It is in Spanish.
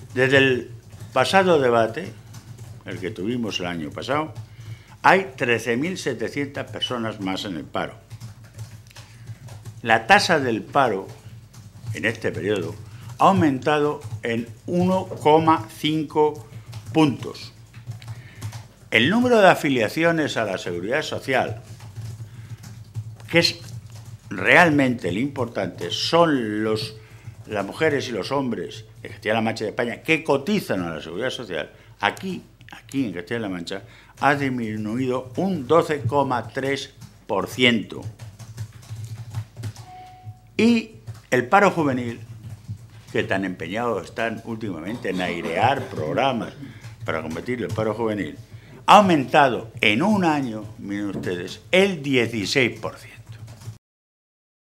Desde el pasado debate, el que tuvimos el año pasado, hay 13.700 personas más en el paro. La tasa del paro en este periodo ha aumentado en 1,5 puntos. El número de afiliaciones a la Seguridad Social, que es realmente lo importante, son las mujeres y los hombres de Castilla-La Mancha y de España que cotizan a la Seguridad Social. Aquí en Castilla-La Mancha ha disminuido un 12,3%. Y el paro juvenil, que tan empeñados están últimamente en airear programas para combatir el paro juvenil, ha aumentado en un año, miren ustedes, el 16%.